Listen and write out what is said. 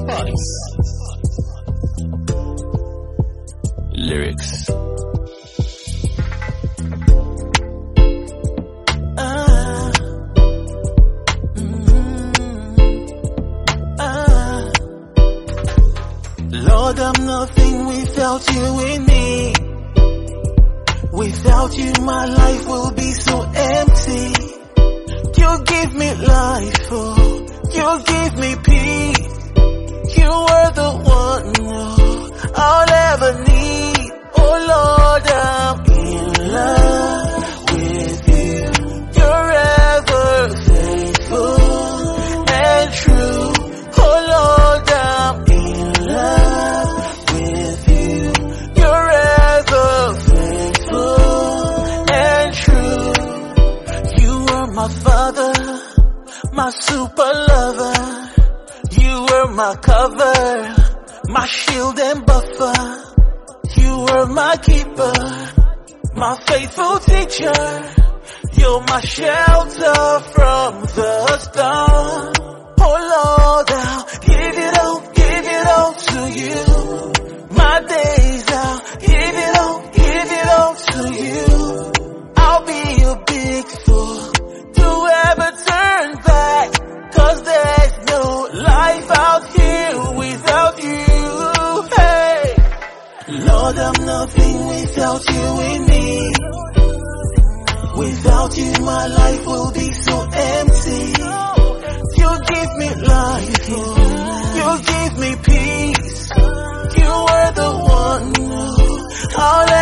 Lyrics. Lord, I'm nothing without you in me. Without you, my life will be so empty. You give me life, oh, you give me peace. You are the one, oh, I'll ever need. Oh Lord, I'm in love with you. You're ever faithful and true. Oh Lord, I'm in love with you. You're ever faithful and true. You are my father, my super lover. You were my cover, my shield and buffer. You were my keeper, my faithful teacher. You're my shelter from the storm. Oh Lord, I'll give it all to you. My days, I'll give it all to you. I'll be a big fool to ever turn back, 'cause there's no life out here without you. Hey, Lord, I'm nothing without you in me. Without you, my life will be so empty. You give me life, you give me peace. You are the one I'll